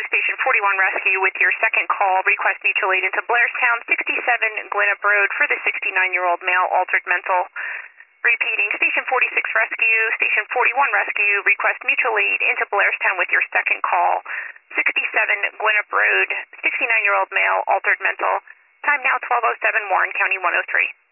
Station 41 Rescue with your second call. Request mutual aid into Blairstown, 67 Glenup Road for the 69-year-old male, altered mental. Repeating, Station 46 Rescue, Station 41 Rescue, request mutual aid into Blairstown with your second call. 67 Glenup Road, 69-year-old male, altered mental. Time now 12:07, Warren County 103.